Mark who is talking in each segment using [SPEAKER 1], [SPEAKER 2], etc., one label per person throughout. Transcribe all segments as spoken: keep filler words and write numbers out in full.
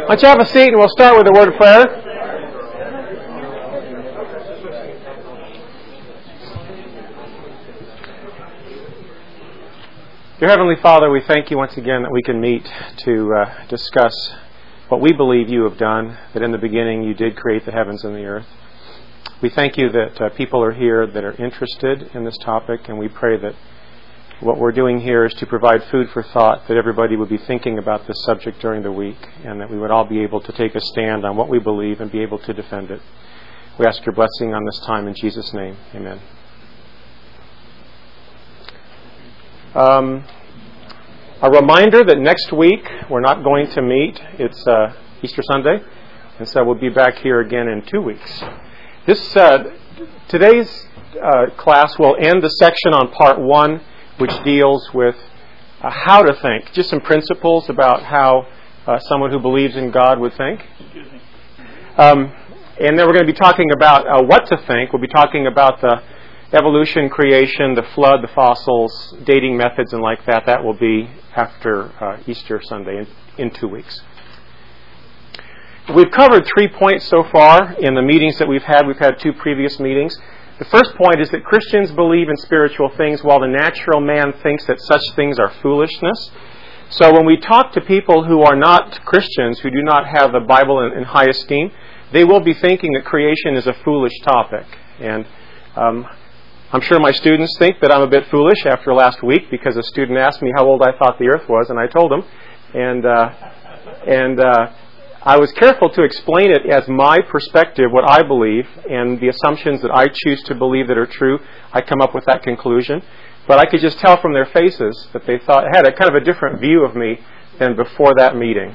[SPEAKER 1] Why don't you have a seat and we'll start with a word of prayer. Dear Heavenly Father, we thank you once again that we can meet to uh, discuss what we believe you have done, that in the beginning you did create the heavens and the earth. We thank you that uh, people are here that are interested in this topic, and we pray that what we're doing here is to provide food for thought, that everybody would be thinking about this subject during the week, and that we would all be able to take a stand on what we believe and be able to defend it. We ask your blessing on this time in Jesus' name. Amen. Um, a reminder that next week we're not going to meet. It's uh, Easter Sunday, and so we'll be back here again in two weeks. This uh, today's uh, class will end the section on part one, which deals with uh, how to think, just some principles about how uh, someone who believes in God would think. Um, and then we're going to be talking about uh, what to think. We'll be talking about the evolution, creation, the flood, the fossils, dating methods, and like that. That will be after uh, Easter Sunday in, in two weeks. We've covered three points so far in the meetings that we've had. We've had two previous meetings. The first point is that Christians believe in spiritual things while the natural man thinks that such things are foolishness. So when we talk to people who are not Christians, who do not have the Bible in, in high esteem, they will be thinking that creation is a foolish topic. And um, I'm sure my students think that I'm a bit foolish after last week, because a student asked me how old I thought the earth was, and I told him. And, uh, and uh, I was careful to explain it as my perspective, what I believe, and the assumptions that I choose to believe that are true. I come up with that conclusion. But I could just tell from their faces that they thought had a kind of a different view of me than before that meeting,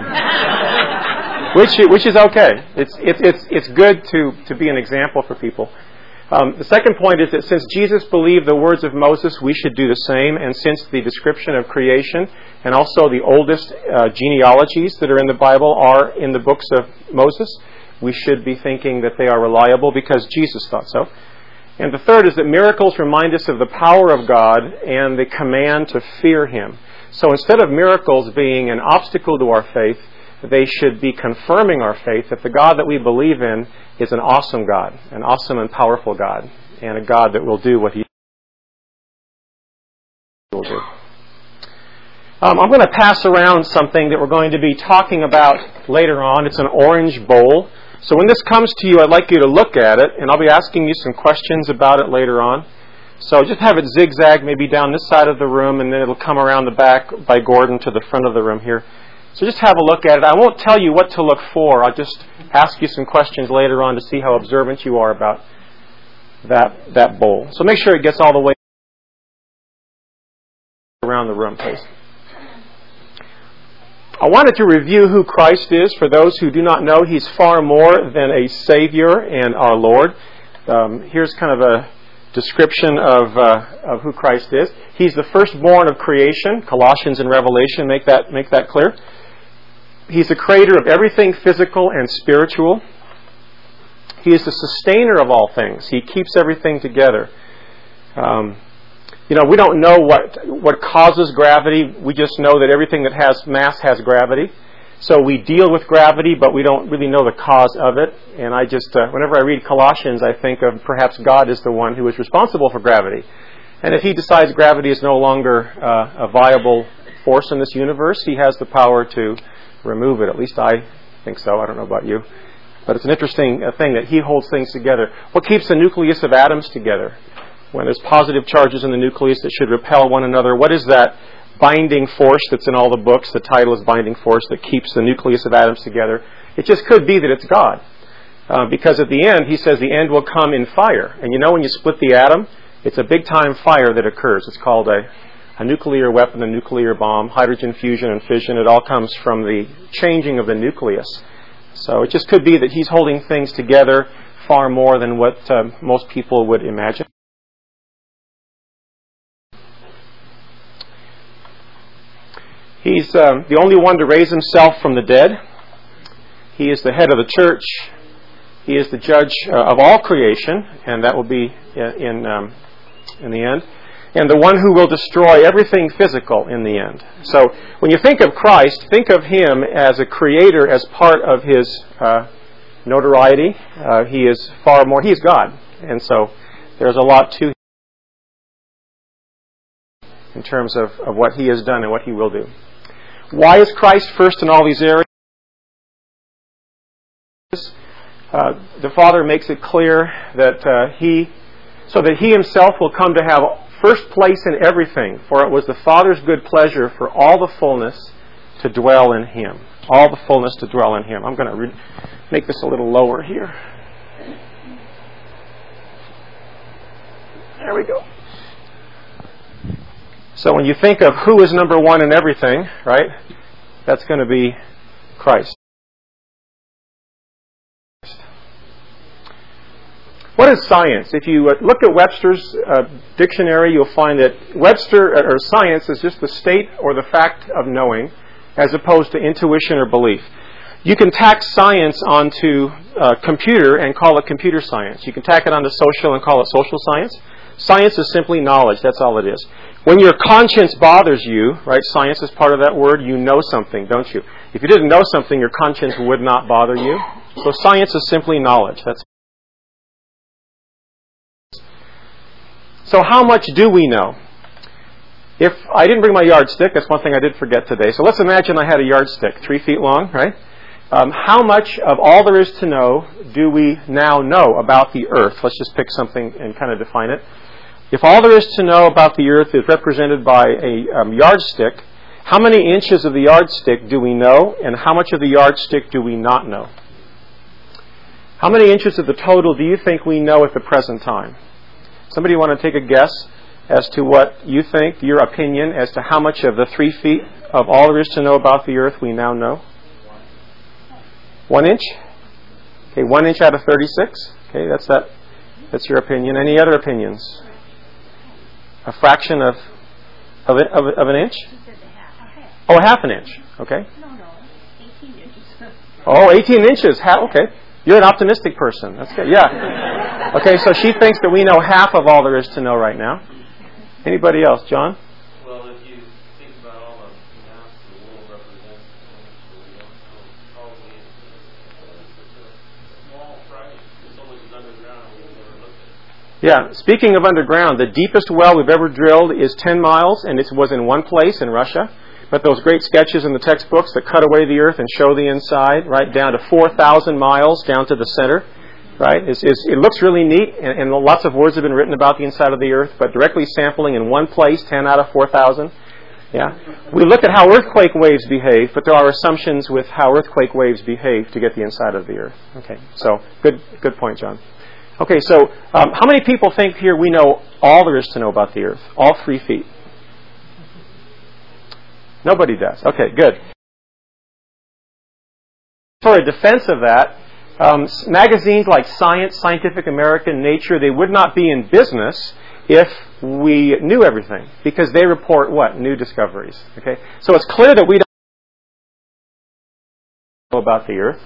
[SPEAKER 1] um, which which is okay. It's it's it's it's good to to be an example for people. Um, the second point is that since Jesus believed the words of Moses, we should do the same. And since the description of creation and also the oldest uh, genealogies that are in the Bible are in the books of Moses, we should be thinking that they are reliable because Jesus thought so. And the third is that miracles remind us of the power of God and the command to fear Him. So instead of miracles being an obstacle to our faith, they should be confirming our faith that the God that we believe in is an awesome God, an awesome and powerful God, and a God that will do what He will do. Um, I'm going to pass around something that we're going to be talking about later on. It's an orange bowl. So when this comes to you, I'd like you to look at it, and I'll be asking you some questions about it later on. So just have it zigzag maybe down this side of the room, and then it'll come around the back by Gordon to the front of the room here. So just have a look at it. I won't tell you what to look for. I'll just ask you some questions later on to see how observant you are about that that bowl. So make sure it gets all the way around the room, please. I wanted to review who Christ is. For those who do not know, He's far more than a Savior and our Lord. Um, here's kind of a description of uh, of who Christ is. He's the firstborn of creation. Colossians and Revelation make that make that clear. He's the creator of everything physical and spiritual. He is the sustainer of all things. He keeps everything together. Um, you know, we don't know what what causes gravity. We just know that everything that has mass has gravity. So we deal with gravity, but we don't really know the cause of it. And I just, uh, whenever I read Colossians, I think of perhaps God is the one who is responsible for gravity. And if He decides gravity is no longer uh, a viable force in this universe, He has the power to remove it. At least I think so. I don't know about you. But it's an interesting uh, thing that He holds things together. What keeps the nucleus of atoms together? When there's positive charges in the nucleus that should repel one another, what is that binding force that's in all the books? The title is Binding Force, that keeps the nucleus of atoms together. It just could be that it's God. Uh, because at the end, He says the end will come in fire. And you know when you split the atom, it's a big-time fire that occurs. It's called a A nuclear weapon, a nuclear bomb, hydrogen fusion and fission. It all comes from the changing of the nucleus. So it just could be that He's holding things together far more than what uh, most people would imagine. He's um, the only one to raise Himself from the dead. He is the head of the church. He is the judge uh, of all creation, and that will be in um, in the end. and the one who will destroy everything physical in the end. So when you think of Christ, think of Him as a creator, as part of His uh, notoriety. Uh, he is far more, He is God. And so there's a lot to Him in terms of, of what He has done and what He will do. Why is Christ first in all these areas? Uh, the Father makes it clear that uh, He, so that He Himself will come to have first place in everything, for it was the Father's good pleasure for all the fullness to dwell in Him. All the fullness to dwell in Him. I'm going to re- make this a little lower here. There we go. So when you think of who is number one in everything, right, that's going to be Christ. What is science? If you look at Webster's uh, dictionary, you'll find that Webster or science is just the state or the fact of knowing, as opposed to intuition or belief. You can tack science onto uh, computer and call it computer science. You can tack it onto social and call it social science. Science is simply knowledge. That's all it is. When your conscience bothers you, right? Science is part of that word. You know something, don't you? If you didn't know something, your conscience would not bother you. So science is simply knowledge. That's So how much do we know? If I didn't bring my yardstick, that's one thing I did forget today. So let's imagine I had a yardstick, three feet long, right? Um, how much of all there is to know do we now know about the earth? Let's just pick something and kind of define it. If all there is to know about the earth is represented by a um, yardstick, how many inches of the yardstick do we know, and how much of the yardstick do we not know? How many inches of the total do you think we know at the present time? Somebody want to take a guess as to what you think, your opinion, as to how much of the three feet of all there is to know about the earth we now know? One inch? Okay, one inch out of thirty-six. Okay, that's that. That's your opinion. Any other opinions? A fraction of of, it, of, of an inch? Oh, a half an inch. Okay.
[SPEAKER 2] No, no, eighteen inches.
[SPEAKER 1] Oh, eighteen inches. Half. Okay. You're an optimistic person. That's good. Yeah. Okay, so she thinks that we know half of all there is to know right now. Anybody else? John?
[SPEAKER 3] Well, if you think about all the mass the world represents, we don't know, probably it's a small fraction. So much is underground we've never looked at.
[SPEAKER 1] Yeah. Speaking of underground, the deepest well we've ever drilled is ten miles, and it was in one place in Russia. But those great sketches in the textbooks that cut away the earth and show the inside, right, down to four thousand miles, down to the center, right, is, is, it looks really neat, and, and lots of words have been written about the inside of the earth, but directly sampling in one place, ten out of four thousand. Yeah. We look at how earthquake waves behave, but there are assumptions with how earthquake waves behave to get the inside of the earth. Okay, so good good point, John. Okay, so um, how many people think here we know all there is to know about the earth? All three feet? Nobody does. Okay, good. For a defense of that, um, magazines like Science, Scientific American, Nature, they would not be in business if we knew everything, because they report what? New discoveries. Okay, so it's clear that we don't know about the earth.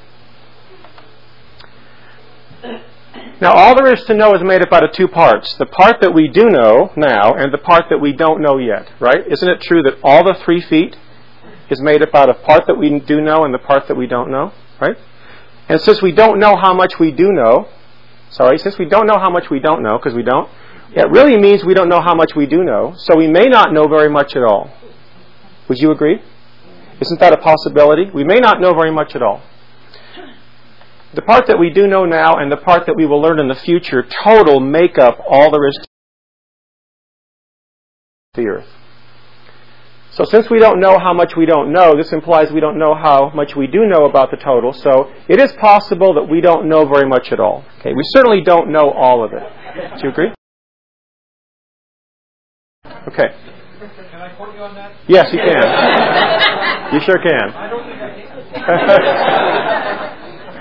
[SPEAKER 1] Now, all there is to know is made up out of two parts. The part that we do know now and the part that we don't know yet, right? Isn't it true that all the three feet is made up out of part that we do know and the part that we don't know, right? And since we don't know how much we do know, sorry, since we don't know how much we don't know, because we don't, it really means we don't know how much we do know, so we may not know very much at all. Would you agree? Isn't that a possibility? We may not know very much at all. The part that we do know now and the part that we will learn in the future total make up all there is to the earth. So since we don't know how much we don't know, this implies we don't know how much we do know about the total. So it is possible that we don't know very much at all. Okay, we certainly don't know all of it. Do you agree? Okay.
[SPEAKER 3] Can I quote you on that?
[SPEAKER 1] Yes, you can. You sure can.
[SPEAKER 3] I don't think I can.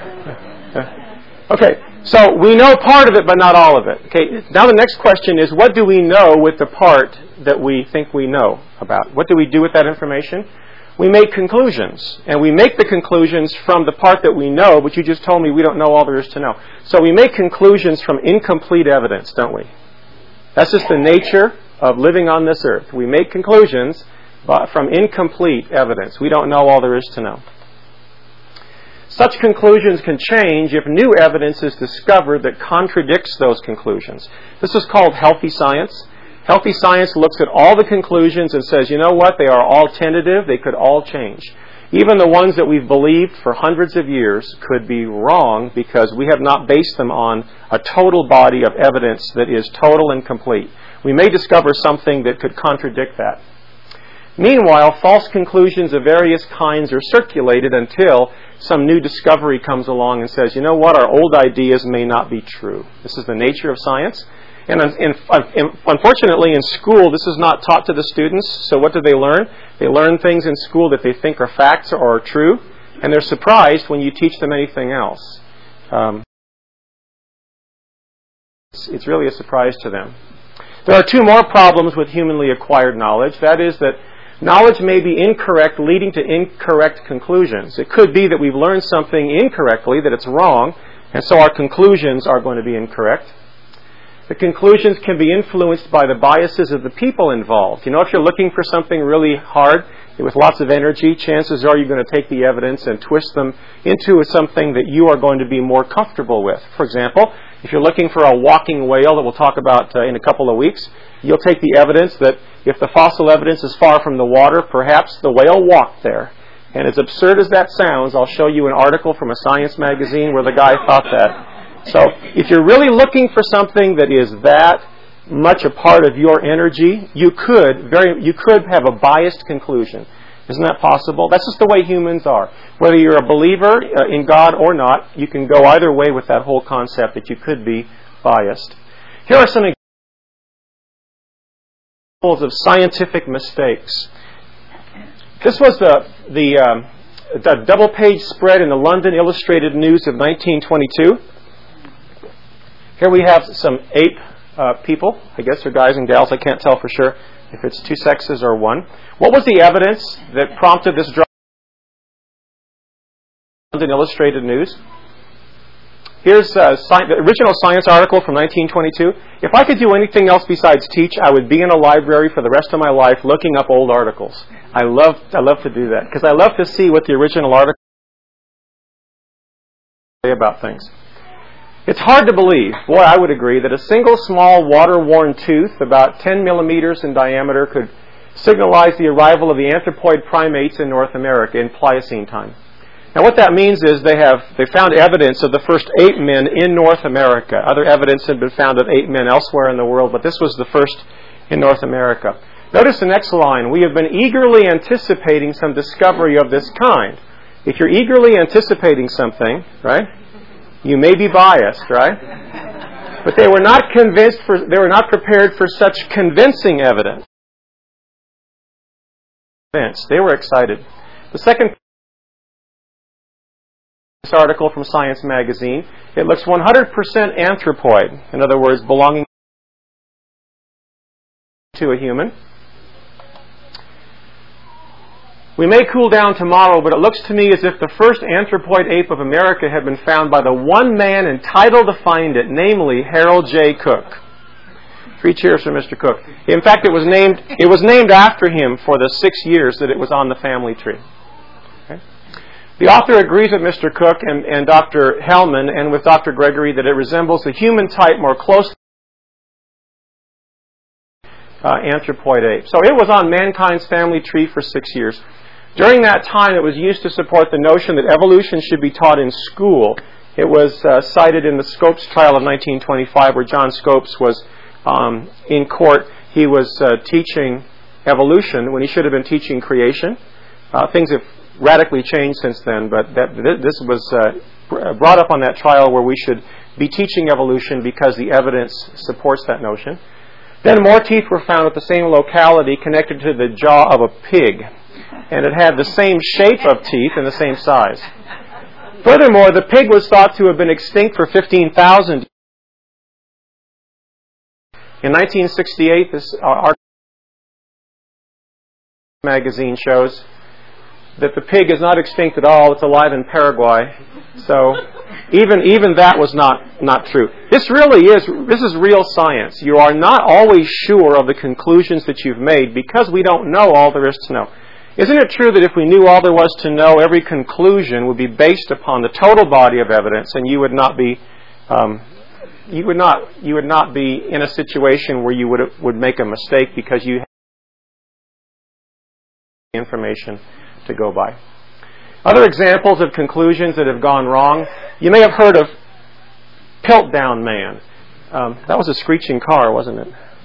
[SPEAKER 1] Okay, so we know part of it, but not all of it. Okay, now the next question is, what do we know with the part that we think we know about? What do we do with that information? We make conclusions, and we make the conclusions from the part that we know, but you just told me we don't know all there is to know. So we make conclusions from incomplete evidence, don't we? That's just the nature of living on this earth. We make conclusions but from incomplete evidence. We don't know all there is to know. Such conclusions can change if new evidence is discovered that contradicts those conclusions. This is called healthy science. Healthy science looks at all the conclusions and says, you know what, they are all tentative, they could all change. Even the ones that we've believed for hundreds of years could be wrong because we have not based them on a total body of evidence that is total and complete. We may discover something that could contradict that. Meanwhile, false conclusions of various kinds are circulated until some new discovery comes along and says, you know what, our old ideas may not be true. This is the nature of science. And unfortunately, in school, this is not taught to the students. So what do they learn? They learn things in school that they think are facts or are true, and they're surprised when you teach them anything else. Um, it's, it's really a surprise to them. There are two more problems with humanly acquired knowledge. That is that knowledge may be incorrect, leading to incorrect conclusions. It could be that we've learned something incorrectly, that it's wrong, and so our conclusions are going to be incorrect. The conclusions can be influenced by the biases of the people involved. You know, if you're looking for something really hard with lots of energy, chances are you're going to take the evidence and twist them into something that you are going to be more comfortable with. For example, if you're looking for a walking whale that we'll talk about uh, in a couple of weeks, you'll take the evidence that if the fossil evidence is far from the water, perhaps the whale walked there. And as absurd as that sounds, I'll show you an article from a science magazine where the guy thought that. So if you're really looking for something that is that much a part of your energy, you could very you could have a biased conclusion. Isn't that possible? That's just the way humans are. Whether you're a believer in God or not, you can go either way with that whole concept that you could be biased. Here are some examples of scientific mistakes. This was the the, um, the double-page spread in the London Illustrated News of nineteen twenty-two. Here we have some ape uh, people. I guess they're guys and gals. I can't tell for sure if it's two sexes or one. What was the evidence that prompted this drawing? London Illustrated News. Here's uh, sci- the original science article from nineteen twenty-two. If I could do anything else besides teach, I would be in a library for the rest of my life looking up old articles. I love, I love to do that because I love to see what the original article say about things. It's hard to believe, boy, I would agree, that a single small water-worn tooth about ten millimeters in diameter could signalize the arrival of the anthropoid primates in North America in Pliocene time. Now what that means is they have they found evidence of the first ape men in North America. Other evidence had been found of ape men elsewhere in the world, but this was the first in North America. Notice the next line. We have been eagerly anticipating some discovery of this kind. If you're eagerly anticipating something, right, you may be biased, right? But they were not convinced for they were not prepared for such convincing evidence. They were excited. The second this article from Science Magazine, it looks one hundred percent anthropoid. In other words, belonging to a human. We may cool down tomorrow, but it looks to me as if the first anthropoid ape of America had been found by the one man entitled to find it, namely Harold J. Cook. Three cheers for Mister Cook. In fact, it was named it was named after him for the six years that it was on the family tree. Okay? The author agrees with Mister Cook and, and Doctor Hellman and with Doctor Gregory that it resembles the human type more closely uh, anthropoid ape. So it was on mankind's family tree for six years. During that time, it was used to support the notion that evolution should be taught in school. It was uh, cited in the Scopes trial of nineteen twenty-five, where John Scopes was um, in court. He was uh, teaching evolution when he should have been teaching creation. Uh, things have radically changed since then, but that, this was uh, brought up on that trial where we should be teaching evolution because the evidence supports that notion. Then more teeth were found at the same locality connected to the jaw of a pig. And it had the same shape of teeth and the same size. Furthermore, the pig was thought to have been extinct for fifteen thousand years. In nineteen sixty-eight, this our magazine shows that the pig is not extinct at all. It's alive in Paraguay. So even even that was not, not true. This really is, this is real science. You are not always sure of the conclusions that you've made because we don't know all there is to know. Isn't it true that if we knew all there was to know, every conclusion would be based upon the total body of evidence, and you would not be, um, you would not, you would not be in a situation where you would would make a mistake because you have information to go by. Other examples of conclusions that have gone wrong. You may have heard of Piltdown Man. Um, that was a screeching car, wasn't it?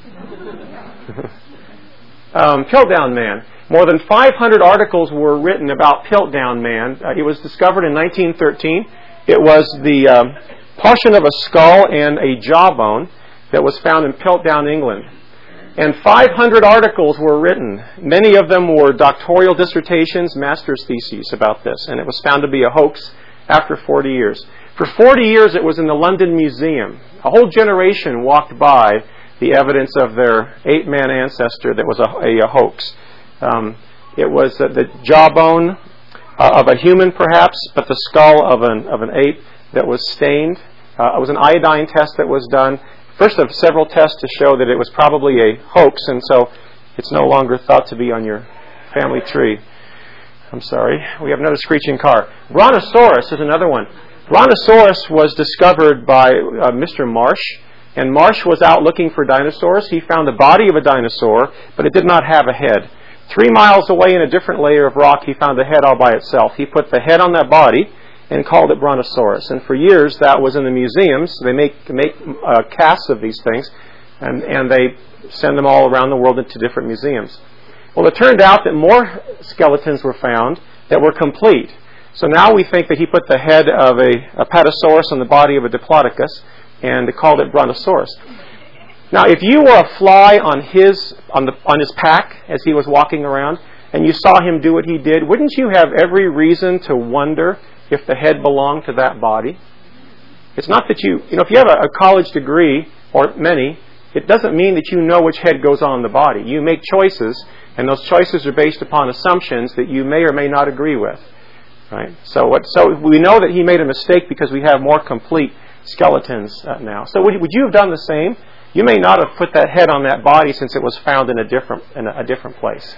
[SPEAKER 1] um, Piltdown Man. More than five hundred articles were written about Piltdown Man. Uh, it was discovered in nineteen thirteen. It was the um, portion of a skull and a jawbone that was found in Piltdown, England. And five hundred articles were written. Many of them were doctoral dissertations, master's theses about this. And it was found to be a hoax after forty years. For forty years it was in the London Museum. A whole generation walked by the evidence of their ape-man ancestor that was a, a, a hoax. Um, it was uh, the jawbone uh, of a human, perhaps, but the skull of an of an ape that was stained. Uh, it was an iodine test that was done. First of several tests to show that it was probably a hoax, and so it's no longer thought to be on your family tree. I'm sorry. We have another screeching car. Brontosaurus is another one. Brontosaurus was discovered by uh, Mister Marsh, and Marsh was out looking for dinosaurs. He found the body of a dinosaur, but it did not have a head. Three miles away in a different layer of rock, he found the head all by itself. He put the head on that body and called it Brontosaurus. And for years, that was in the museums. They make make uh, casts of these things, and, and they send them all around the world into different museums. Well, it turned out that more skeletons were found that were complete. So now we think that he put the head of a, a Apatosaurus on the body of a Diplodocus and called it Brontosaurus. Now, if you were a fly on his on the on his pack as he was walking around, and you saw him do what he did, wouldn't you have every reason to wonder if the head belonged to that body? It's not that you, you know, if you have a, a college degree, or many, it doesn't mean that you know which head goes on the body. You make choices, and those choices are based upon assumptions that you may or may not agree with. Right? So, what, so we know that he made a mistake because we have more complete skeletons uh, now. So would, would you have done the same? You may not have put that head on that body since it was found in a different in a, a different place.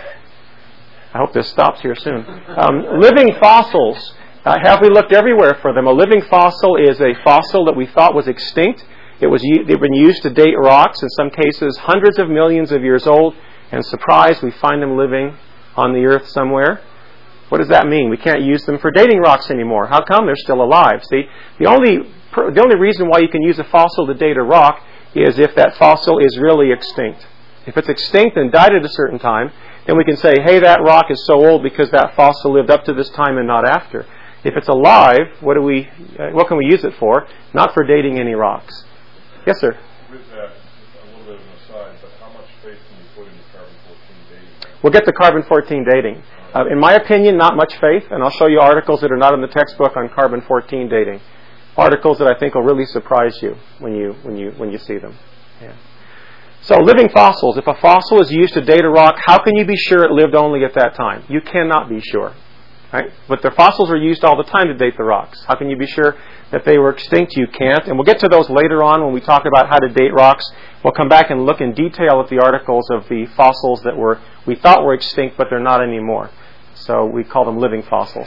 [SPEAKER 1] I hope this stops here soon. Um, living fossils. Uh, have we looked everywhere for them? A living fossil is a fossil that we thought was extinct. It was they've been used to date rocks, in some cases hundreds of millions of years old, and surprise, we find them living on the earth somewhere. What does that mean? We can't use them for dating rocks anymore. How come? They're still alive. See, the only the only reason why you can use a fossil to date a rock is if that fossil is really extinct. If it's extinct and died at a certain time, then we can say, hey, that rock is so old because that fossil lived up to this time and not after. If it's alive, what do we? Uh, what can we use it for? Not for dating any rocks. Yes, sir.
[SPEAKER 4] With that, a little bit of an aside, but how much faith can you put into carbon fourteen dating?
[SPEAKER 1] We'll get to carbon fourteen dating. Uh, in my opinion, not much faith, and I'll show you articles that are not in the textbook on carbon fourteen dating. Articles that I think will really surprise you when you when you when you see them. Yeah. So, living fossils. If a fossil is used to date a rock, how can you be sure it lived only at that time? You cannot be sure. Right? But the fossils are used all the time to date the rocks. How can you be sure that they were extinct? You can't. And we'll get to those later on when we talk about how to date rocks. We'll come back and look in detail at the articles of the fossils that were we thought were extinct, but they're not anymore. So we call them living fossils.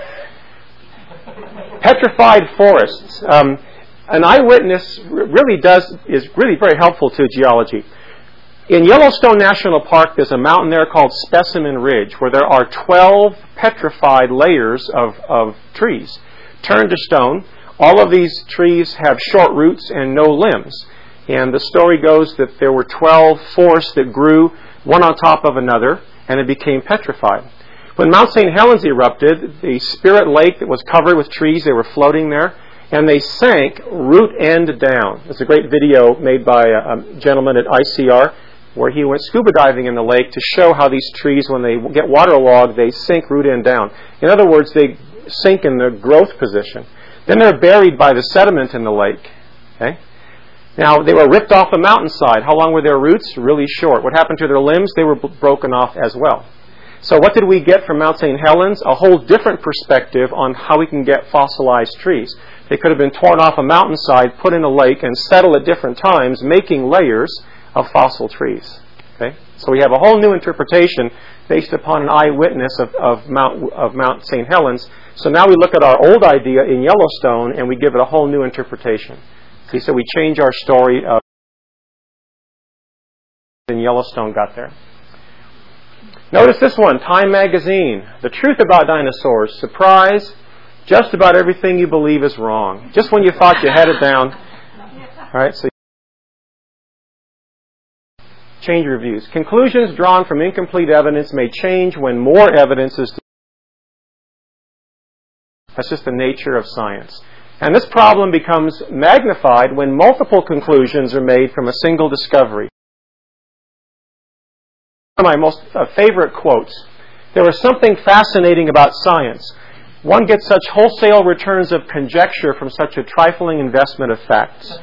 [SPEAKER 1] Petrified forests. Um, an eyewitness really does is really very helpful to geology. In Yellowstone National Park, there's a mountain there called Specimen Ridge, where there are twelve petrified layers of, of trees, turned to stone. All of these trees have short roots and no limbs. And the story goes that there were twelve forests that grew one on top of another, and it became petrified. When Mount Saint Helens erupted, the Spirit Lake that was covered with trees, they were floating there, and they sank root end down. There's a great video made by a, a gentleman at I C R where he went scuba diving in the lake to show how these trees, when they get waterlogged, they sink root end down. In other words, they sink in the growth position. Then they're buried by the sediment in the lake. Okay? Now, they were ripped off the mountainside. How long were their roots? Really short. What happened to their limbs? They were b- broken off as well. So what did we get from Mount Saint Helens? A whole different perspective on how we can get fossilized trees. They could have been torn off a mountainside, put in a lake, and settle at different times, making layers of fossil trees. Okay? So we have a whole new interpretation based upon an eyewitness of, of Mount of Mount Saint Helens. So now we look at our old idea in Yellowstone and we give it a whole new interpretation. See, so we change our story of when Yellowstone got there. Notice this one, Time Magazine. The truth about dinosaurs. Surprise. Just about everything you believe is wrong. Just when you thought you had it down. All right, so change your views. Conclusions drawn from incomplete evidence may change when more evidence is. That's just the nature of science. And this problem becomes magnified when multiple conclusions are made from a single discovery. One of my most uh, favorite quotes. There was something fascinating about science. One gets such wholesale returns of conjecture from such a trifling investment of facts.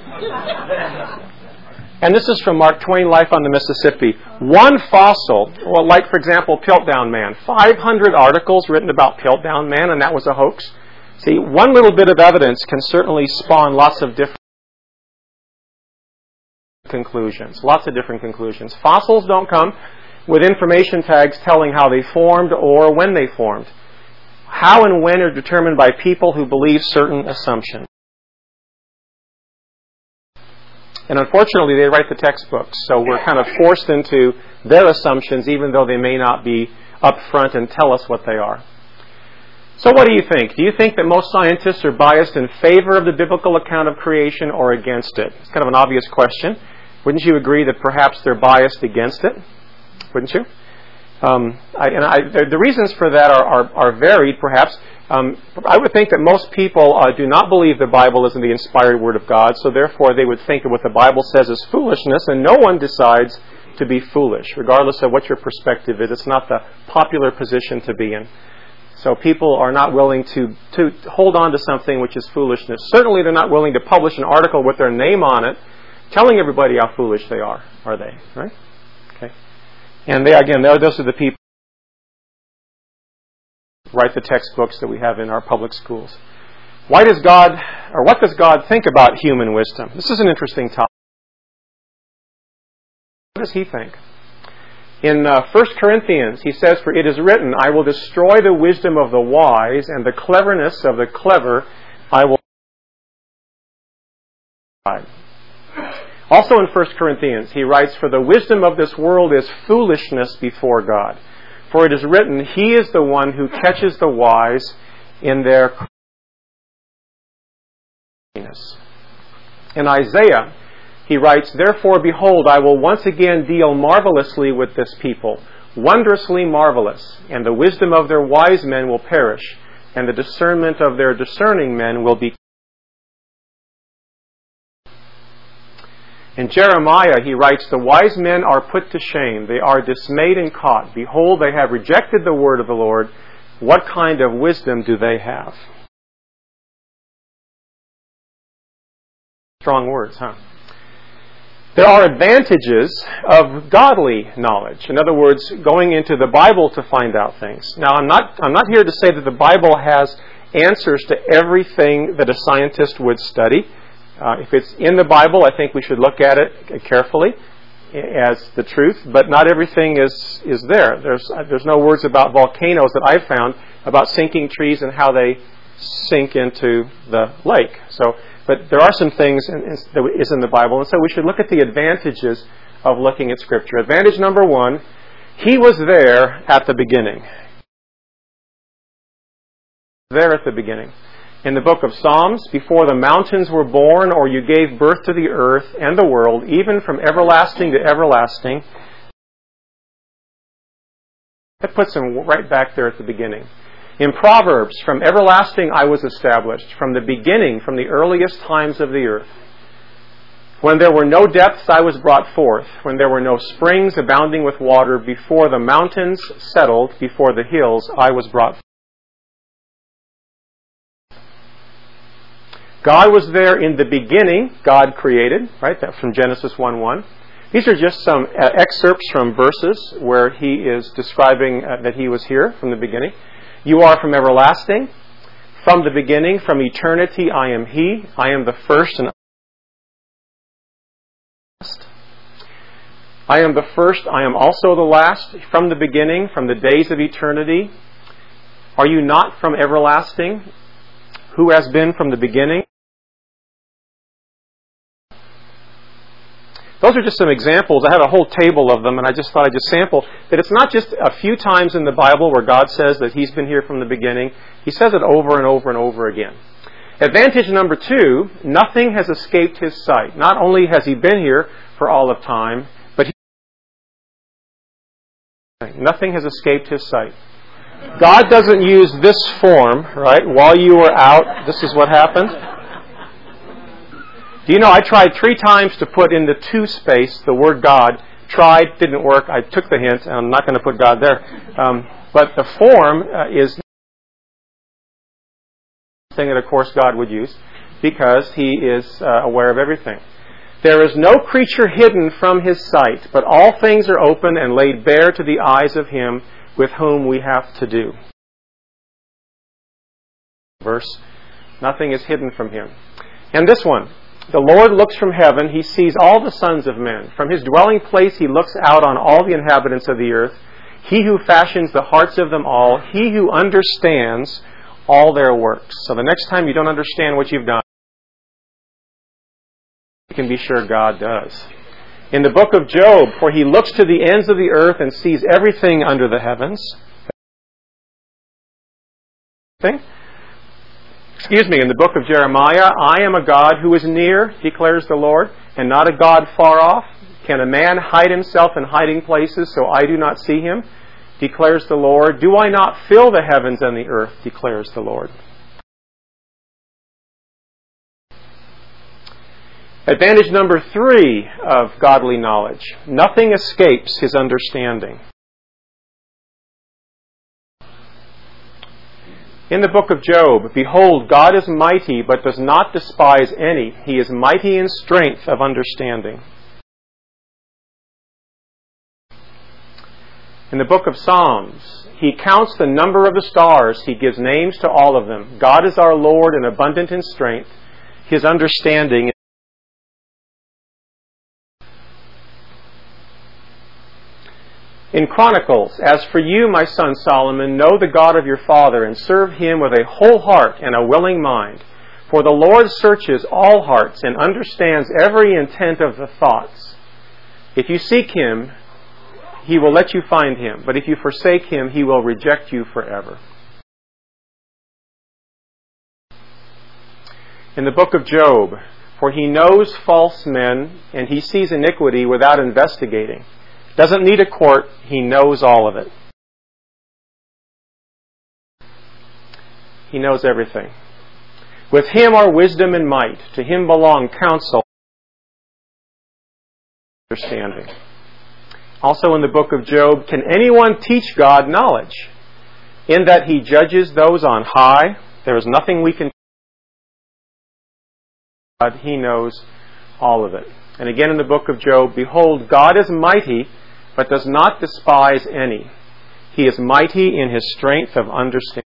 [SPEAKER 1] And this is from Mark Twain, Life on the Mississippi. One fossil, well, like, for example, Piltdown Man. five hundred articles written about Piltdown Man, and that was a hoax. See, one little bit of evidence can certainly spawn lots of different conclusions. Lots of different conclusions. Fossils don't come with information tags telling how they formed or when they formed. How and when are determined by people who believe certain assumptions. And unfortunately, they write the textbooks, so we're kind of forced into their assumptions, even though they may not be upfront and tell us what they are. So what do you think? Do you think that most scientists are biased in favor of the biblical account of creation or against it? It's kind of an obvious question. Wouldn't you agree that perhaps they're biased against it? Wouldn't you? Um, I, and I, the, the reasons for that are, are, are varied, perhaps. Um, I would think that most people uh, do not believe the Bible is the inspired Word of God, so therefore they would think that what the Bible says is foolishness, and no one decides to be foolish, regardless of what your perspective is. It's not the popular position to be in. So people are not willing to, to hold on to something which is foolishness. Certainly they're not willing to publish an article with their name on it, telling everybody how foolish they are, are they? Right? Okay. And they, again, those are the people who write the textbooks that we have in our public schools. Why does God, or what does God think about human wisdom? This is an interesting topic. What does He think? In uh, First Corinthians, he says, "For it is written, I will destroy the wisdom of the wise, and the cleverness of the clever I will." Also in First Corinthians, he writes, "For the wisdom of this world is foolishness before God. For it is written, He is the one who catches the wise in their craftiness." In Isaiah, he writes, "Therefore, behold, I will once again deal marvelously with this people, wondrously marvelous, and the wisdom of their wise men will perish, and the discernment of their discerning men will be." In Jeremiah, he writes, "The wise men are put to shame. They are dismayed and caught. Behold, they have rejected the word of the Lord. What kind of wisdom do they have?" Strong words, huh? There are advantages of godly knowledge. In other words, going into the Bible to find out things. Now, I'm not, I'm not here to say that the Bible has answers to everything that a scientist would study. Uh, if it's in the Bible, I think we should look at it carefully as the truth, but not everything is, is there. There's, there's no words about volcanoes that I've found about sinking trees and how they sink into the lake. So, but there are some things in, in, that is in the Bible, and so we should look at the advantages of looking at Scripture. Advantage number one, He was there at the beginning. There at the beginning. In the book of Psalms, before the mountains were born, or you gave birth to the earth and the world, even from everlasting to everlasting, that puts Him right back there at the beginning. In Proverbs, from everlasting I was established, from the beginning, from the earliest times of the earth. When there were no depths, I was brought forth. When there were no springs abounding with water, before the mountains settled, before the hills, I was brought forth. God was there in the beginning. God created, right? That's from Genesis one one. These are just some uh, excerpts from verses where he is describing uh, that he was here from the beginning. You are from everlasting, from the beginning, from eternity I am he. I am the first and last. I am the first, I am also the last, from the beginning, from the days of eternity. Are you not from everlasting, who has been from the beginning? Those are just some examples. I have a whole table of them, and I just thought I'd just sample that it's not just a few times in the Bible where God says that He's been here from the beginning. He says it over and over and over again. Advantage number two, nothing has escaped His sight. Not only has He been here for all of time, but he... nothing has escaped His sight. God doesn't use this form, right? While you were out, this is what happened. Do you know, I tried three times to put in the to space the word God. Tried, didn't work. I took the hint, and I'm not going to put God there. Um, but the form uh, is thing that, of course, God would use because He is uh, aware of everything. There is no creature hidden from His sight, but all things are open and laid bare to the eyes of Him with whom we have to do. Verse, nothing is hidden from Him. And this one, the Lord looks from heaven, He sees all the sons of men. From His dwelling place He looks out on all the inhabitants of the earth. He who fashions the hearts of them all, He who understands all their works. So the next time you don't understand what you've done, you can be sure God does. In the book of Job, for He looks to the ends of the earth and sees everything under the heavens. Excuse me, in the book of Jeremiah, I am a God who is near, declares the Lord, and not a God far off. Can a man hide himself in hiding places so I do not see him? Declares the Lord. Do I not fill the heavens and the earth? Declares the Lord. Advantage number three of godly knowledge. Nothing escapes His understanding. In the book of Job, behold, God is mighty, but does not despise any. He is mighty in strength of understanding. In the book of Psalms, He counts the number of the stars. He gives names to all of them. God is our Lord and abundant in strength. His understanding is in Chronicles, as for you, my son Solomon, know the God of your father and serve Him with a whole heart and a willing mind. For the Lord searches all hearts and understands every intent of the thoughts. If you seek Him, He will let you find Him. But if you forsake Him, He will reject you forever. In the book of Job, for He knows false men and He sees iniquity without investigating. Doesn't need a court. He knows all of it. He knows everything. With Him are wisdom and might. To Him belong counsel and understanding. Also in the book of Job, can anyone teach God knowledge? In that He judges those on high. There is nothing we can teach God. He knows all of it. And again in the book of Job, behold, God is mighty, but does not despise any. He is mighty in His strength of understanding.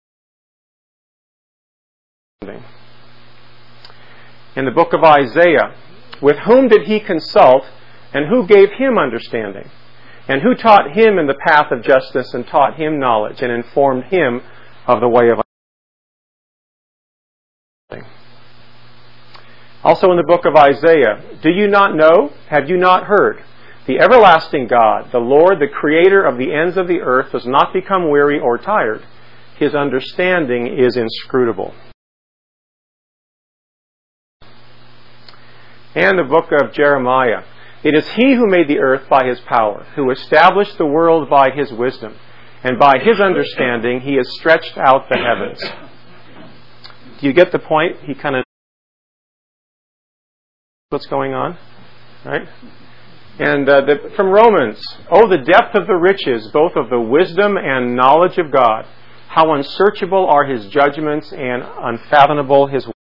[SPEAKER 1] In the book of Isaiah, with whom did He consult, and who gave Him understanding? And who taught Him in the path of justice, and taught Him knowledge, and informed Him of the way of understanding? Also in the book of Isaiah, do you not know? Have you not heard? The everlasting God, the Lord, the Creator of the ends of the earth, does not become weary or tired. His understanding is inscrutable. And the book of Jeremiah. It is He who made the earth by His power, who established the world by His wisdom, and by His understanding He has stretched out the heavens. Do you get the point? He kind of what's going on, right? And uh, the, from Romans, oh, the depth of the riches, both of the wisdom and knowledge of God. How unsearchable are His judgments and unfathomable His ways.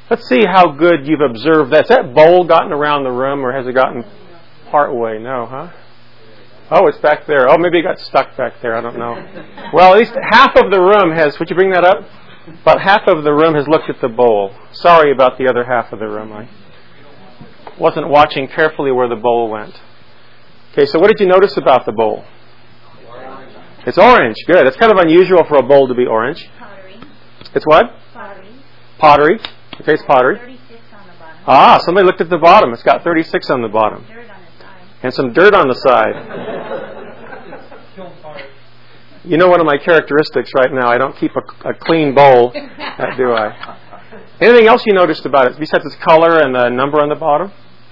[SPEAKER 1] Let's see how good you've observed that. Has that bowl gotten around the room, or has it gotten part way? No, huh? Oh, it's back there. Oh, maybe it got stuck back there. I don't know. Well, at least half of the room has... Would you bring that up? About half of the room has looked at the bowl. Sorry about the other half of the room. I wasn't watching carefully where the bowl went. Okay, so what did you notice about the bowl?
[SPEAKER 2] Orange.
[SPEAKER 1] It's orange. Good. It's kind of unusual for a bowl to be orange.
[SPEAKER 2] Pottery.
[SPEAKER 1] It's what?
[SPEAKER 2] Pottery.
[SPEAKER 1] Pottery. Okay, it's pottery.
[SPEAKER 2] thirty-six on the bottom.
[SPEAKER 1] Ah, somebody looked at the bottom. It's got thirty-six on the bottom.
[SPEAKER 2] Dirt on the side.
[SPEAKER 1] And some dirt on the side. You know one of my characteristics right now. I don't keep a, a clean bowl, uh, do I? Anything else you noticed about it besides its color and the number on the bottom?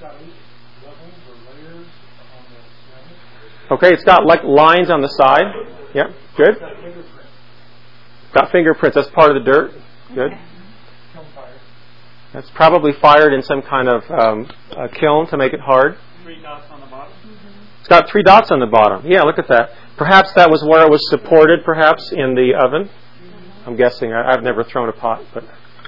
[SPEAKER 1] Okay, it's got like lines on the side. Yep, good. Got fingerprints. That's part of the dirt. Good. That's probably fired in some kind of um, a kiln to make it hard.
[SPEAKER 3] Three dots on the bottom.
[SPEAKER 1] It's got three dots on the bottom. Yeah, look at that. Perhaps that was where it was supported, perhaps, in the oven. I'm guessing. I, I've never thrown a pot, but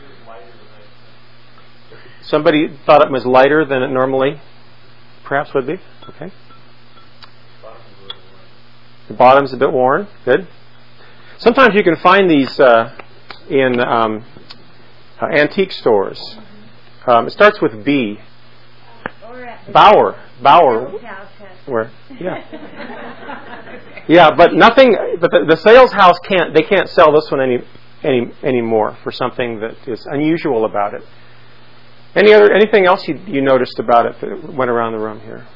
[SPEAKER 1] somebody thought it was lighter than it normally perhaps would be. Okay. The bottom's a bit worn. Good. Sometimes you can find these uh, in um, uh, antique stores. Um, it starts with B. Bauer. Bauer. Where? Yeah. Yeah, but nothing. But the, the sales house can't. They can't sell this one any any anymore for something that is unusual about it. Any other anything else you you noticed about it that went around the room here?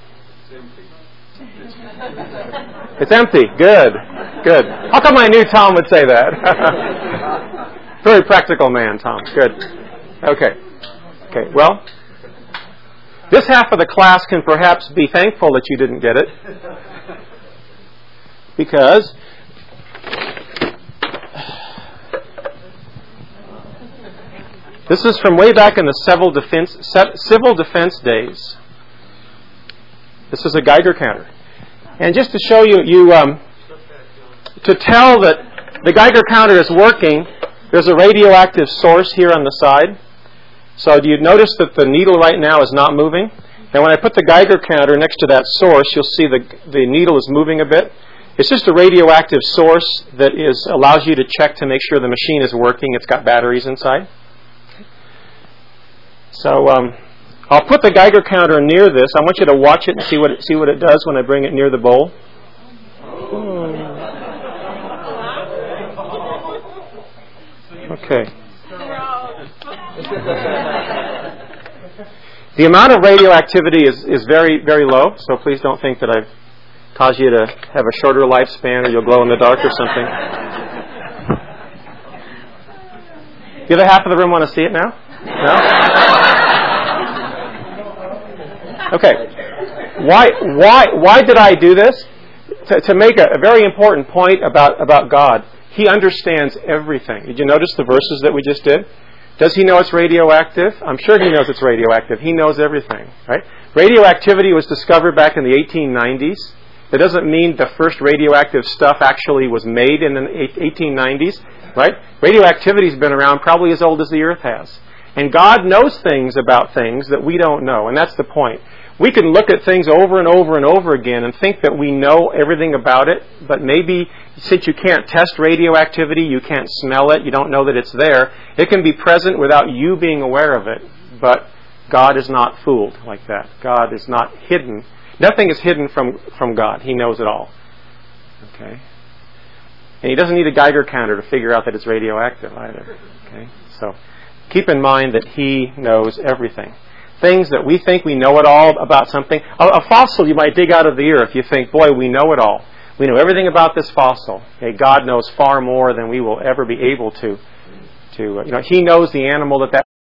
[SPEAKER 1] It's empty. Good. Good. How come I knew Tom would say that? Very practical man, Tom. Good. Okay. Okay. Well, this half of the class can perhaps be thankful that you didn't get it, because this is from way back in the civil defense civil defense days. This is a Geiger counter. And just to show you, you um, to tell that the Geiger counter is working, there's a radioactive source here on the side. So do you notice that the needle right now is not moving? And when I put the Geiger counter next to that source, you'll see the, the needle is moving a bit. It's just a radioactive source that is allows you to check to make sure the machine is working. It's got batteries inside. So... Um, I'll put the Geiger counter near this. I want you to watch it and see what it, see what it does when I bring it near the bowl. Okay. The amount of radioactivity is, is very, very low, so please don't think that I've caused you to have a shorter lifespan or you'll glow in the dark or something. The other half of the room want to see it now? No? Okay. Why why why did I do this? To, to make a, a very important point about, about God. He understands everything. Did you notice the verses that we just did? Does he know it's radioactive? I'm sure he knows it's radioactive. He knows everything, right? Radioactivity was discovered back in the eighteen nineties. That doesn't mean the first radioactive stuff actually was made in the eighteen nineties, right? Radioactivity has been around probably as old as the earth has. And God knows things about things that we don't know, and that's the point. We can look at things over and over and over again and think that we know everything about it, but maybe since you can't test radioactivity, you can't smell it, you don't know that it's there, it can be present without you being aware of it. But God is not fooled like that. God is not hidden. Nothing is hidden from, from God. He knows it all. Okay? And he doesn't need a Geiger counter to figure out that it's radioactive either. Okay? So keep in mind that he knows everything. Things that we think we know it all about something. A, a fossil you might dig out of the earth. You think, boy, we know it all. We know everything about this fossil. Okay, God knows far more than we will ever be able to. To uh, you know, He knows the animal that that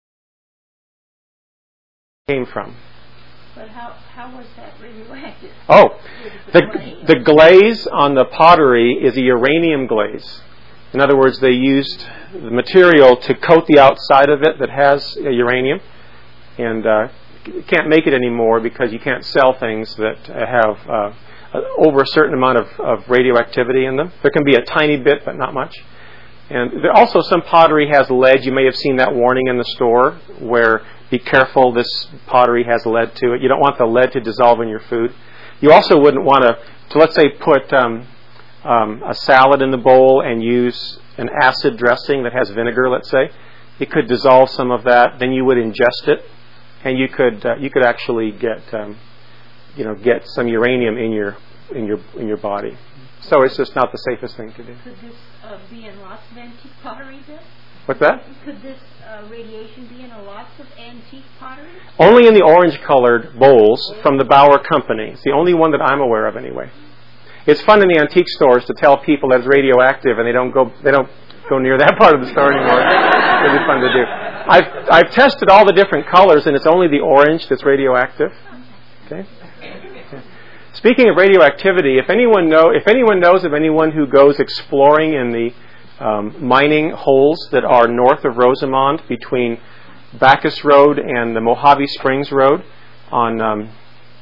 [SPEAKER 1] came from.
[SPEAKER 2] But how how was that radioactive?
[SPEAKER 1] Oh, the the glaze on the pottery is a uranium glaze. In other words, they used the material to coat the outside of it that has uh, uranium. And uh, you can't make it anymore because you can't sell things that have uh, over a certain amount of, of radioactivity in them. There can be a tiny bit, but not much. And there also some pottery has lead. You may have seen that warning in the store where be careful, this pottery has lead to it. You don't want the lead to dissolve in your food. You also wouldn't want to, to let's say, put um, um, a salad in the bowl and use an acid dressing that has vinegar, let's say. It could dissolve some of that. Then you would ingest it, and you could uh, you could actually get um, you know get some uranium in your in your in your body. So it's just not the safest thing to do.
[SPEAKER 2] Could this uh, be in lots of antique pottery then?
[SPEAKER 1] What's that?
[SPEAKER 2] Could this uh, radiation be in a lots of antique pottery?
[SPEAKER 1] Only in the orange-colored bowls from the Bauer Company. It's the only one that I'm aware of, anyway. It's fun in the antique stores to tell people that it's radioactive, and they don't go they don't go near that part of the store anymore. It's really fun to do. I've I've tested all the different colors, and it's only the orange that's radioactive. Okay. Speaking of radioactivity, if anyone know if anyone knows of anyone who goes exploring in the um, mining holes that are north of Rosamond between Bacchus Road and the Mojave Springs Road, on um,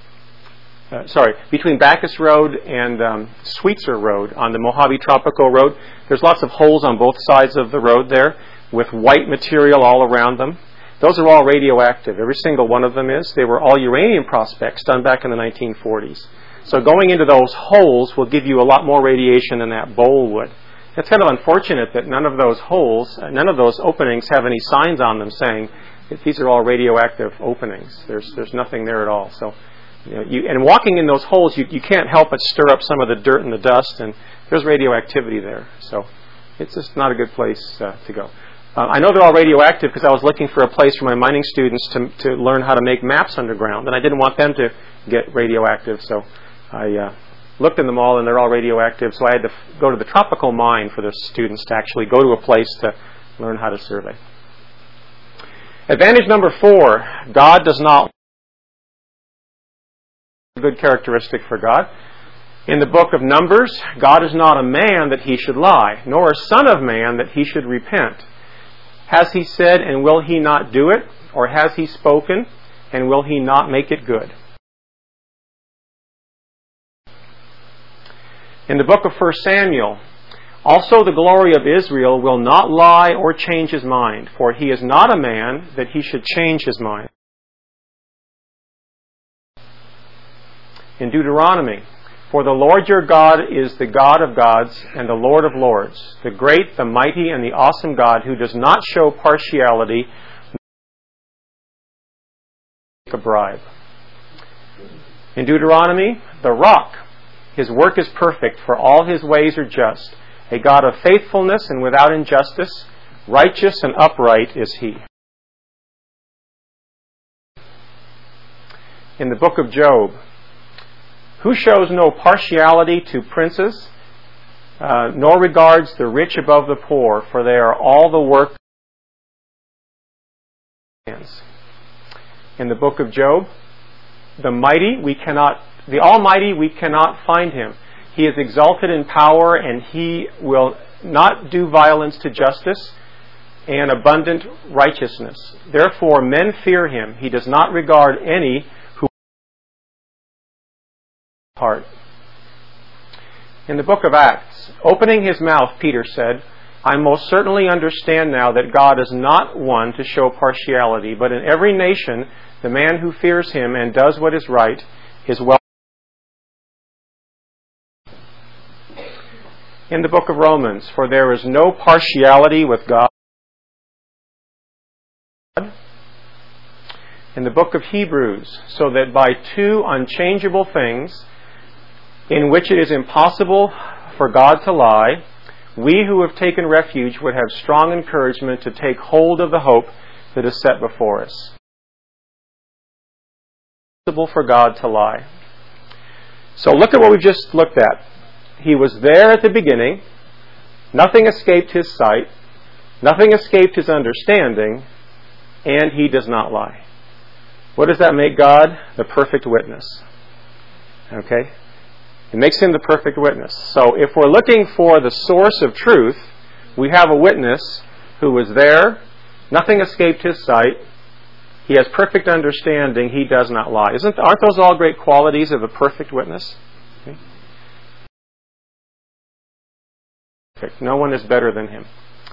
[SPEAKER 1] uh, sorry between Bacchus Road and um, Sweetser Road on the Mojave Tropical Road, there's lots of holes on both sides of the road there with white material all around them. Those are all radioactive. Every single one of them is. They were all uranium prospects done back in the nineteen forties. So going into those holes will give you a lot more radiation than that bowl would. It's kind of unfortunate that none of those holes, none of those openings have any signs on them saying that these are all radioactive openings. There's there's nothing there at all. So, you know, you, and walking in those holes, you, you can't help but stir up some of the dirt and the dust, and there's radioactivity there. So it's just not a good place uh, to go. Uh, I know they're all radioactive because I was looking for a place for my mining students to to learn how to make maps underground, and I didn't want them to get radioactive, so I uh, looked in them all, and they're all radioactive, so I had to f- go to the tropical mine for the students to actually go to a place to learn how to survey. Advantage number four, God does not... A good characteristic for God. In the book of Numbers, God is not a man that he should lie, nor a son of man that he should repent. Has he said, and will he not do it? Or has he spoken, and will he not make it good? In the book of First Samuel, also the glory of Israel will not lie or change his mind, for he is not a man that he should change his mind. In Deuteronomy, for the Lord your God is the God of gods and the Lord of lords, the great, the mighty, and the awesome God who does not show partiality nor take a bribe. In Deuteronomy, the rock, his work is perfect, for all his ways are just. A God of faithfulness and without injustice, righteous and upright is he. In the book of Job, who shows no partiality to princes, uh, nor regards the rich above the poor, for they are all the work of his hands. In the book of Job, the mighty we cannot The Almighty, we cannot find him. He is exalted in power, and he will not do violence to justice and abundant righteousness. Therefore, men fear him. He does not regard any who heart. In the book of Acts, opening his mouth, Peter said, I most certainly understand now that God is not one to show partiality, but in every nation, the man who fears him and does what is right is well. In the book of Romans, for there is no partiality with God. In the book of Hebrews, so that by two unchangeable things, in which it is impossible for God to lie, we who have taken refuge would have strong encouragement to take hold of the hope that is set before us. Impossible for God to lie. So look at what we've just looked at. He was there at the beginning. Nothing escaped his sight. Nothing escaped his understanding. And he does not lie. What does that make God? The perfect witness. Okay? It makes him the perfect witness. So if we're looking for the source of truth, we have a witness who was there. Nothing escaped his sight. He has perfect understanding. He does not lie. Isn't, aren't those all great qualities of a perfect witness? Okay. No one is better than him.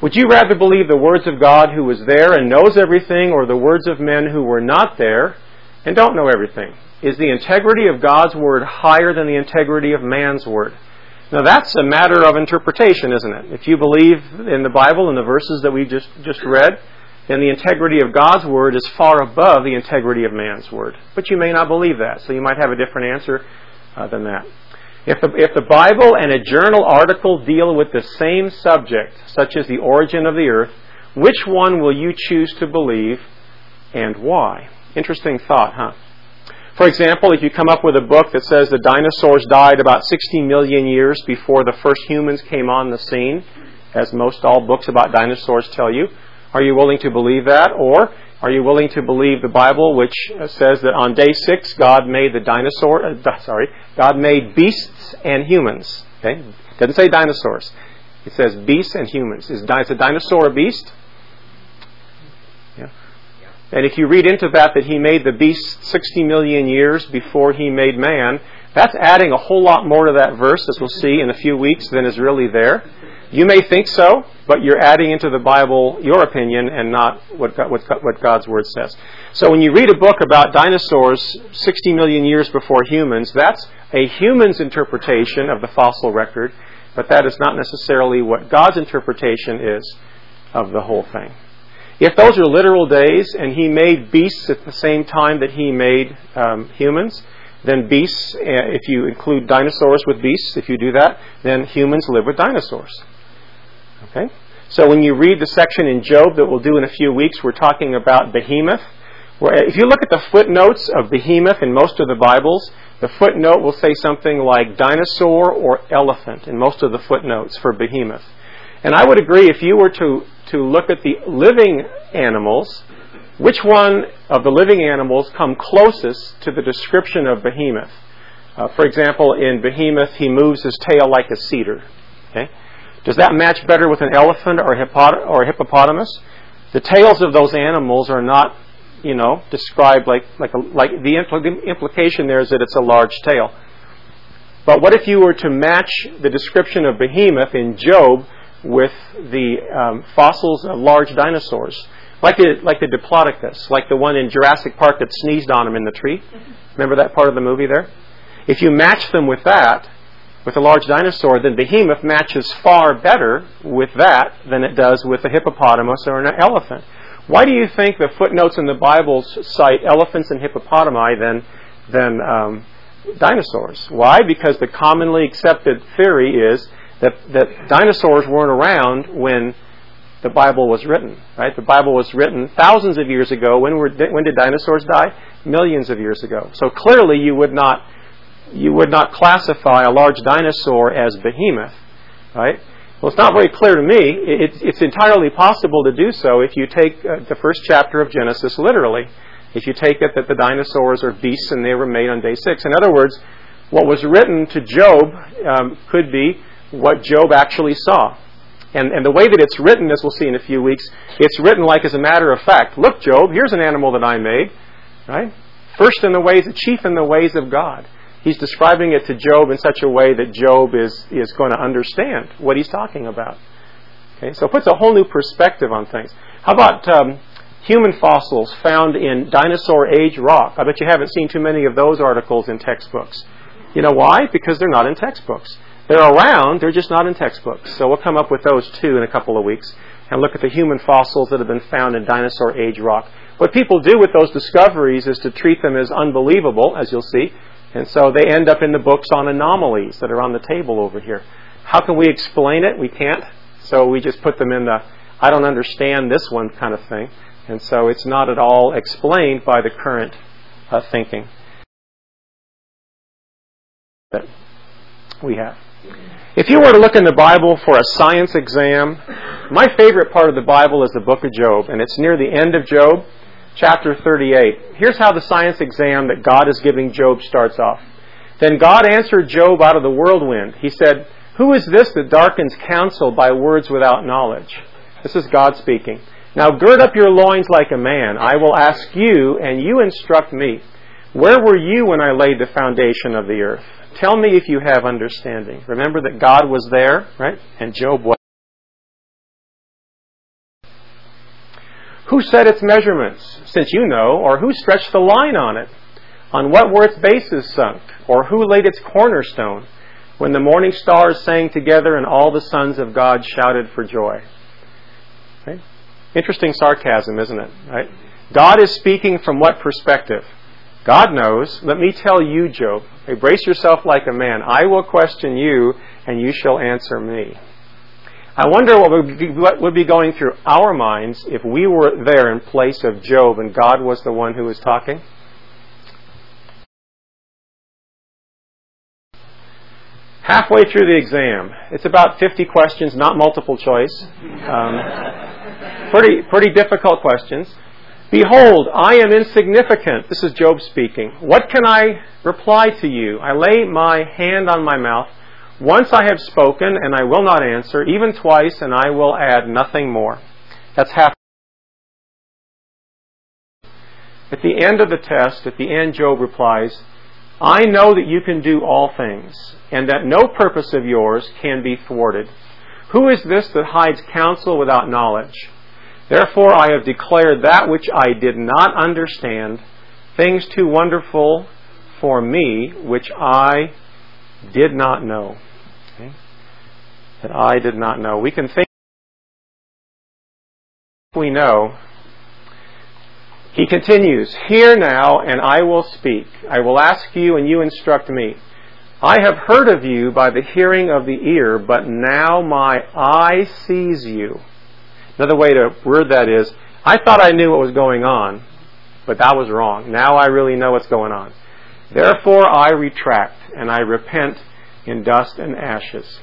[SPEAKER 1] Would you rather believe the words of God who was there and knows everything, or the words of men who were not there and don't know everything? Is the integrity of God's Word higher than the integrity of man's Word? Now that's a matter of interpretation, isn't it? If you believe in the Bible and the verses that we just, just read, then the integrity of God's Word is far above the integrity of man's Word. But you may not believe that, so you might have a different answer uh, than that. If the, if the Bible and a journal article deal with the same subject, such as the origin of the earth, which one will you choose to believe and why? Interesting thought, huh? For example, if you come up with a book that says the dinosaurs died about sixty million years before the first humans came on the scene, as most all books about dinosaurs tell you, are you willing to believe that? Or are you willing to believe the Bible, which says that on day six God made the dinosaur, uh, sorry, God made beasts and humans? Okay, it doesn't say dinosaurs. It says beasts and humans. Is, is a dinosaur a beast? Yeah. And if you read into that that He made the beasts sixty million years before He made man, that's adding a whole lot more to that verse, as we'll see in a few weeks, than is really there. You may think so, but you're adding into the Bible your opinion and not what, God, what, what God's Word says. So when you read a book about dinosaurs sixty million years before humans, that's a human's interpretation of the fossil record, but that is not necessarily what God's interpretation is of the whole thing. If those are literal days and He made beasts at the same time that He made um, humans, then beasts, if you include dinosaurs with beasts, if you do that, then humans live with dinosaurs. Okay? So when you read the section in Job that we'll do in a few weeks, we're talking about Behemoth. Where if you look at the footnotes of Behemoth in most of the Bibles, the footnote will say something like dinosaur or elephant in most of the footnotes for Behemoth. And I would agree, if you were to, to look at the living animals, which one of the living animals come closest to the description of Behemoth? Uh, for example, in Behemoth, he moves his tail like a cedar. Okay? Does that match better with an elephant or a, hippot- or a hippopotamus? The tails of those animals are not, you know, described like like a, like the, impl- the implication there is that it's a large tail. But what if you were to match the description of Behemoth in Job with the um, fossils of large dinosaurs? Like the, like the Diplodocus, like the one in Jurassic Park that sneezed on him in the tree. Remember that part of the movie there? If you match them with that, with a large dinosaur, then Behemoth matches far better with that than it does with a hippopotamus or an elephant. Why do you think the footnotes in the Bible cite elephants and hippopotami than, than um, dinosaurs? Why? Because the commonly accepted theory is that, that dinosaurs weren't around when the Bible was written, right? The Bible was written thousands of years ago. When were when did dinosaurs die? Millions of years ago. So clearly, you would not you would not classify a large dinosaur as Behemoth, right? Well, it's not very clear to me. It, it's entirely possible to do so if you take uh, the first chapter of Genesis literally. If you take it that the dinosaurs are beasts and they were made on day six. In other words, what was written to Job um, could be what Job actually saw. And, and the way that it's written, as we'll see in a few weeks, it's written like as a matter of fact. Look, Job, here's an animal that I made, right? First in the ways, chief in the ways of God. He's describing it to Job in such a way that Job is, is going to understand what he's talking about. Okay, so it puts a whole new perspective on things. How about um, human fossils found in dinosaur age rock? I bet you haven't seen too many of those articles in textbooks. You know why? Because they're not in textbooks. They're around, they're just not in textbooks. So we'll come up with those too in a couple of weeks and look at the human fossils that have been found in dinosaur age rock. What people do with those discoveries is to treat them as unbelievable, as you'll see, and so they end up in the books on anomalies that are on the table over here. How can we explain it? We can't. So we just put them in the, I don't understand this one kind of thing. And so it's not at all explained by the current uh, thinking that we have. If you were to look in the Bible for a science exam, my favorite part of the Bible is the book of Job, and it's near the end of Job, chapter thirty-eight. Here's how the science exam that God is giving Job starts off. Then God answered Job out of the whirlwind. He said, "Who is this that darkens counsel by words without knowledge?" This is God speaking. "Now gird up your loins like a man. I will ask you, and you instruct me. Where were you when I laid the foundation of the earth? Tell me if you have understanding." Remember that God was there, right? And Job was. Who set its measurements, since you know, or who stretched the line on it? On what were its bases sunk, or who laid its cornerstone, when the morning stars sang together and all the sons of God shouted for joy? Right? Interesting sarcasm, isn't it? Right? God is speaking from what perspective? God knows. Let me tell you, Job, hey, brace yourself like a man. I will question you, and you shall answer me. I wonder what would, be, what would be going through our minds if we were there in place of Job and God was the one who was talking. Halfway through the exam. It's about fifty questions, not multiple choice. Um, pretty, pretty difficult questions. Behold, I am insignificant. This is Job speaking. What can I reply to you? I lay my hand on my mouth. Once I have spoken, and I will not answer, even twice, and I will add nothing more. That's half. At the end of the test, at the end, Job replies, I know that you can do all things, and that no purpose of yours can be thwarted. Who is this that hides counsel without knowledge? Therefore I have declared that which I did not understand, things too wonderful for me, which I did not know. Okay? That I did not know. We can think we know. He continues, Hear now, and I will speak. I will ask you, and you instruct me. I have heard of you by the hearing of the ear, but now my eye sees you. Another way to word that is, I thought I knew what was going on, but that was wrong. Now I really know what's going on. Therefore I retract, and I repent in dust and ashes.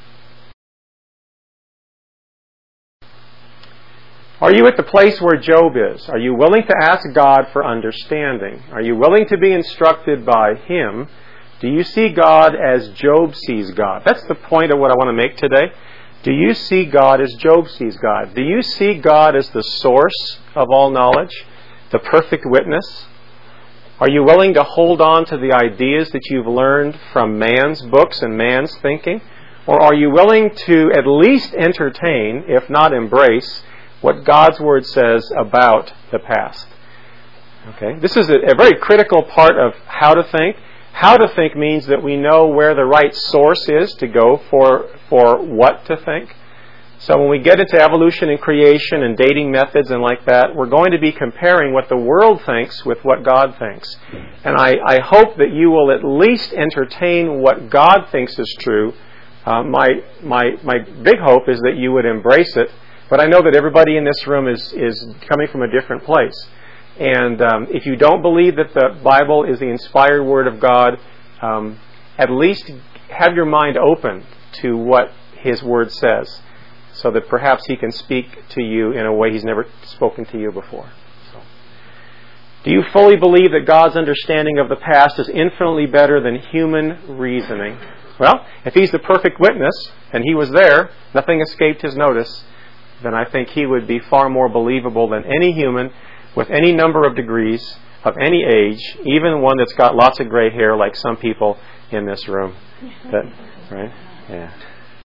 [SPEAKER 1] Are you at the place where Job is? Are you willing to ask God for understanding? Are you willing to be instructed by Him? Do you see God as Job sees God? That's the point of what I want to make today. Do you see God as Job sees God? Do you see God as the source of all knowledge? The perfect witness? Are you willing to hold on to the ideas that you've learned from man's books and man's thinking? Or are you willing to at least entertain, if not embrace, what God's Word says about the past? Okay, this is a, a very critical part of how to think. How to think means that we know where the right source is to go for, for what to think. So when we get into evolution and creation and dating methods and like that, we're going to be comparing what the world thinks with what God thinks. And I, I hope that you will at least entertain what God thinks is true. Uh, my, my, my big hope is that you would embrace it. But I know that everybody in this room is, is coming from a different place. And um, if you don't believe that the Bible is the inspired Word of God, um, at least have your mind open to what His Word says, so that perhaps He can speak to you in a way He's never spoken to you before. So, do you fully believe that God's understanding of the past is infinitely better than human reasoning? Well, if He's the perfect witness, and He was there, nothing escaped His notice, then I think He would be far more believable than any human with any number of degrees, of any age, even one that's got lots of gray hair like some people in this room. That, right? Yeah.